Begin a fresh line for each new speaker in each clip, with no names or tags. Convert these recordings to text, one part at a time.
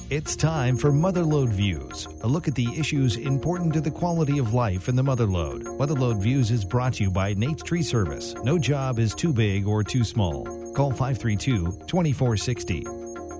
It's time for Motherlode Views, a look at the issues important to the quality of life in the Motherlode. Motherlode Views is brought to you by Nate's Tree Service. No job is too big or too small. Call 532-2460.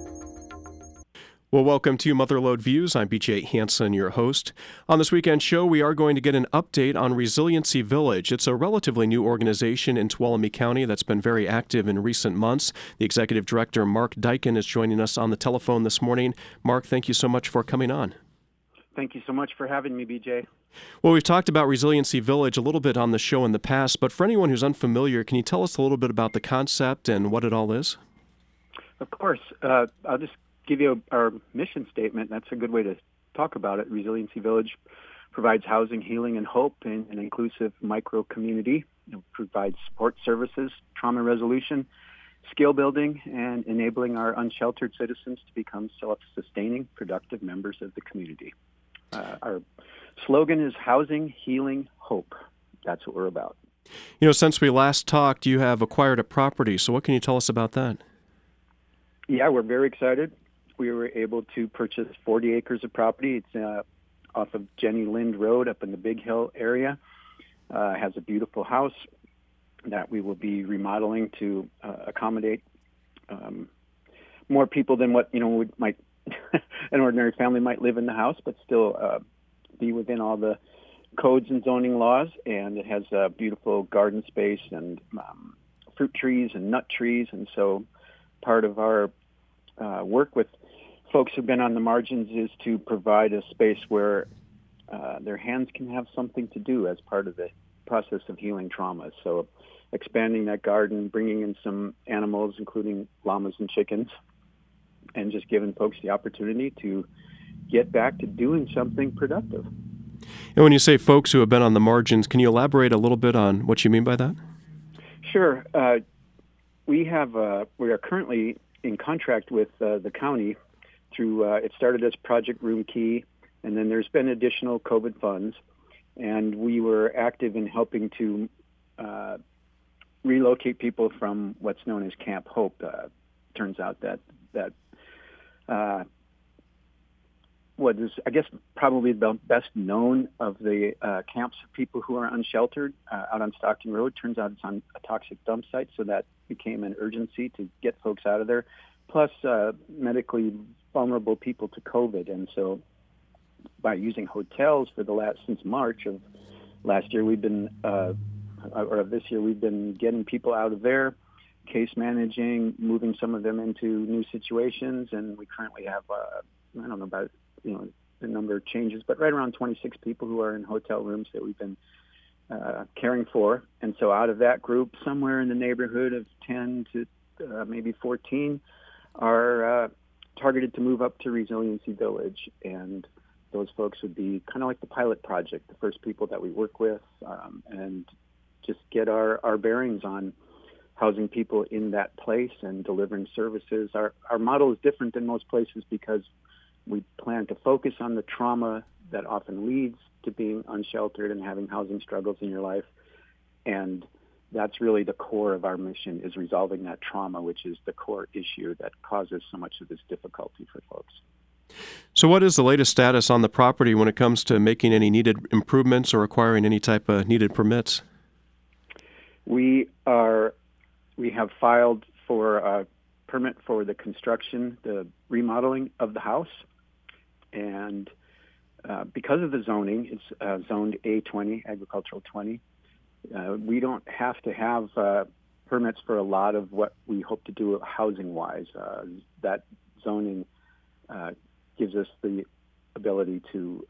Well, welcome to Motherlode Views. I'm BJ Hansen, your host. On this weekend show, we are going to get an update on Resiliency Village. It's a relatively new organization in Tuolumne County that's been very active in recent months. The executive director, Mark Dyken, is joining us on the telephone this morning. Mark, thank you so much for coming on.
Thank you so much for having me, BJ.
Well, we've talked about Resiliency Village a little bit on the show in the past, but for anyone who's unfamiliar, can you tell us a little bit about the concept and what it all is?
Of course. I'll just give you our mission statement. That's a good way to talk about it. Resiliency Village provides housing, healing, and hope in an inclusive micro-community. It provides support services, trauma resolution, skill building, and enabling our unsheltered citizens to become self-sustaining, productive members of the community. Our slogan is housing, healing, hope. That's what we're about.
You know, since we last talked, you have acquired a property. So what can you tell us about that?
Yeah, we're very excited. We were able to purchase 40 acres of property. It's off of Jenny Lind Road up in the Big Hill area. It has a beautiful house that we will be remodeling to accommodate more people than what might an ordinary family might live in the house, but still be within all the codes and zoning laws. And it has a beautiful garden space and fruit trees and nut trees. And so part of our work with folks who've been on the margins is to provide a space where their hands can have something to do as part of the process of healing trauma. So expanding that garden, bringing in some animals, including llamas and chickens, and just giving folks the opportunity to get back to doing something productive.
And when you say folks who have been on the margins, can you elaborate a little bit on what you mean by that?
Sure. We are currently in contract with the county through, it started as Project Room Key, and then there's been additional COVID funds, and we were active in helping to relocate people from what's known as Camp Hope. Turns out that what is, I guess, probably the best known of the camps of people who are unsheltered out on Stockton Road. Turns out it's on a toxic dump site, so that became an urgency to get folks out of there. Plus, medically vulnerable people to COVID. And so by using hotels since March of last year, we've been, or of this year, we've been getting people out of there, case managing, moving some of them into new situations. And we currently have, I don't know about, the number of changes, but right around 26 people who are in hotel rooms that we've been caring for. And so out of that group, somewhere in the neighborhood of 10 to maybe 14 are targeted to move up to Resiliency Village. And those folks would be kind of like the pilot project, the first people that we work with, and just get our bearings on housing people in that place and delivering services. Our model is different than most places because we plan to focus on the trauma that often leads to being unsheltered and having housing struggles in your life. And that's really the core of our mission, is resolving that trauma, which is the core issue that causes so much of this difficulty for folks.
So what is the latest status on the property when it comes to making any needed improvements or acquiring any type of needed permits?
We have filed for a permit for the construction, the remodeling of the house. And because of the zoning, it's zoned A20, agricultural 20. We don't have to have permits for a lot of what we hope to do housing-wise. That zoning gives us the ability to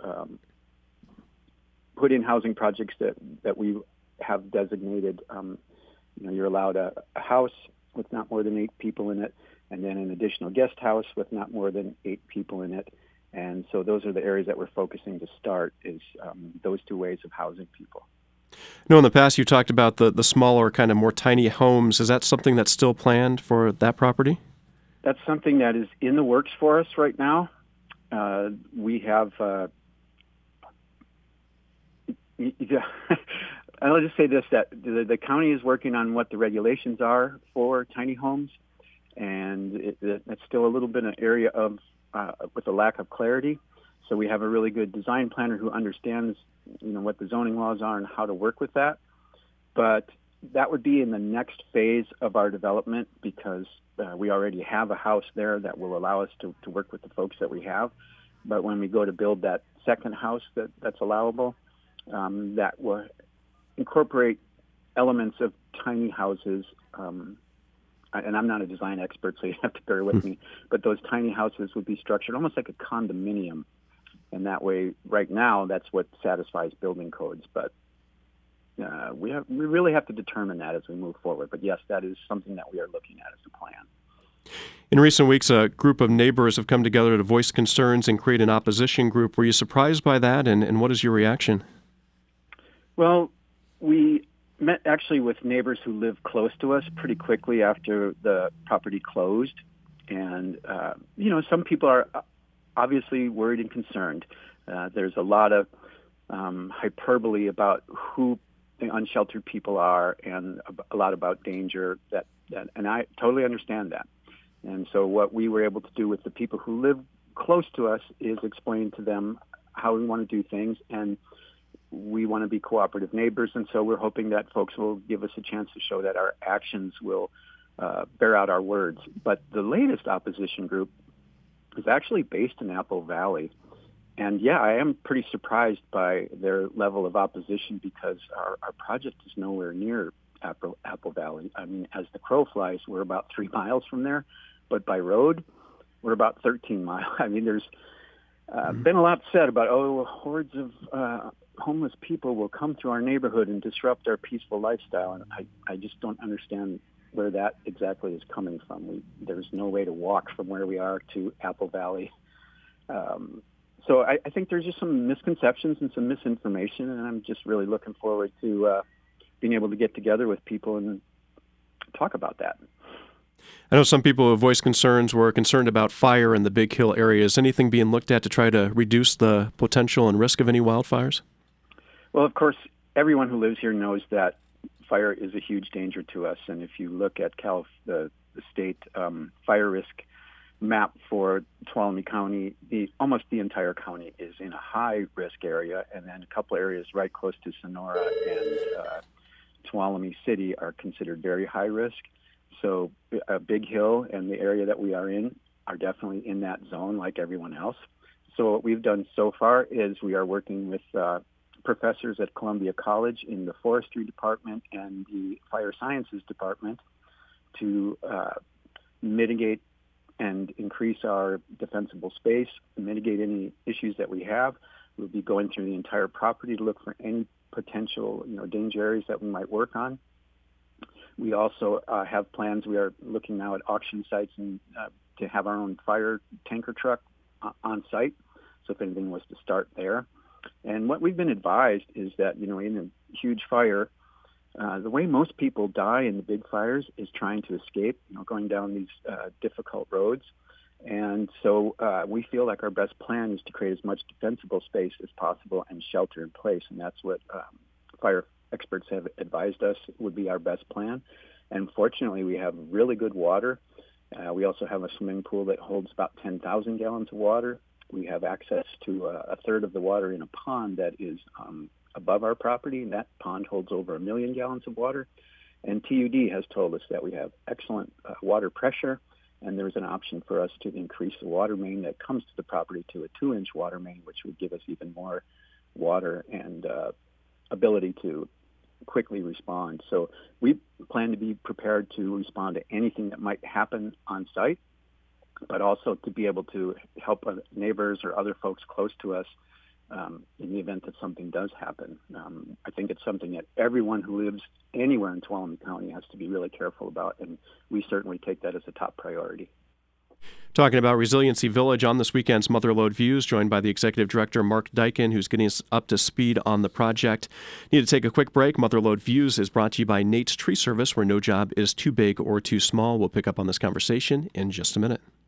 put in housing projects that we have designated. You're allowed a house with not more than 8 people in it, and then an additional guest house with not more than 8 people in it. And so those are the areas that we're focusing to start, is those two ways of housing people.
No, in the past you talked about the smaller, kind of more tiny homes. Is that something that's still planned for that property?
That's something that is in the works for us right now. We have, I'll just say this, that the county is working on what the regulations are for tiny homes. and it's still a little bit an area of with a lack of clarity. So we have a really good design planner who understands, what the zoning laws are and how to work with that. But that would be in the next phase of our development, because we already have a house there that will allow us to work with the folks that we have. But when we go to build that second house that's allowable, that will incorporate elements of tiny houses. And I'm not a design expert, so you have to bear with me. But those tiny houses would be structured almost like a condominium. And that way, right now, that's what satisfies building codes. But we really have to determine that as we move forward. But yes, that is something that we are looking at as a plan.
In recent weeks, a group of neighbors have come together to voice concerns and create an opposition group. Were you surprised by that, and what is your reaction?
Well, we met actually with neighbors who live close to us pretty quickly after the property closed. And, some people are obviously worried and concerned. There's a lot of hyperbole about who the unsheltered people are, and a lot about danger, and I totally understand that. And so what we were able to do with the people who live close to us is explain to them how we want to do things, and we want to be cooperative neighbors. And so we're hoping that folks will give us a chance to show that our actions will bear out our words. But the latest opposition group is actually based in Apple Valley. And yeah, I am pretty surprised by their level of opposition, because our project is nowhere near Apple Valley. I mean, as the crow flies, we're about 3 miles from there, but by road, we're about 13 miles. I mean, there's been a lot said about, hordes of homeless people will come through our neighborhood and disrupt our peaceful lifestyle. And I just don't understand where that exactly is coming from. There's no way to walk from where we are to Apple Valley. So I think there's just some misconceptions and some misinformation, and I'm just really looking forward to being able to get together with people and talk about that.
I know some people who have voiced concerns were concerned about fire in the Big Hill area. Is anything being looked at to try to reduce the potential and risk of any wildfires?
Well, of course, everyone who lives here knows that fire is a huge danger to us. And if you look at the state fire risk map for Tuolumne County, almost the entire county is in a high-risk area, and then a couple areas right close to Sonora and Tuolumne City are considered very high risk. So Big Hill and the area that we are in are definitely in that zone like everyone else. So what we've done so far is we are working with professors at Columbia College in the forestry department and the fire sciences department to mitigate and increase our defensible space, mitigate any issues that we have. We'll be going through the entire property to look for any potential, danger areas that we might work on. We also have plans. We are looking now at auction sites and to have our own fire tanker truck on site. So if anything was to start there. And what we've been advised is that, in a huge fire, the way most people die in the big fires is trying to escape, going down these difficult roads. And so we feel like our best plan is to create as much defensible space as possible and shelter in place. And that's what fire experts have advised us would be our best plan. And fortunately, we have really good water. We also have a swimming pool that holds about 10,000 gallons of water. We have access to a third of the water in a pond that is above our property, and that pond holds over 1 million gallons of water. And TUD has told us that we have excellent water pressure, and there's an option for us to increase the water main that comes to the property to a 2-inch water main, which would give us even more water and ability to quickly respond. So we plan to be prepared to respond to anything that might happen on site, but also to be able to help neighbors or other folks close to us in the event that something does happen. I think it's something that everyone who lives anywhere in Tuolumne County has to be really careful about, and we certainly take that as a top priority.
Talking about Resiliency Village on this weekend's Motherlode Views, joined by the Executive Director, Mark Deiken, who's getting us up to speed on the project. Need to take a quick break. Motherlode Views is brought to you by Nate's Tree Service, where no job is too big or too small. We'll pick up on this conversation in just a minute.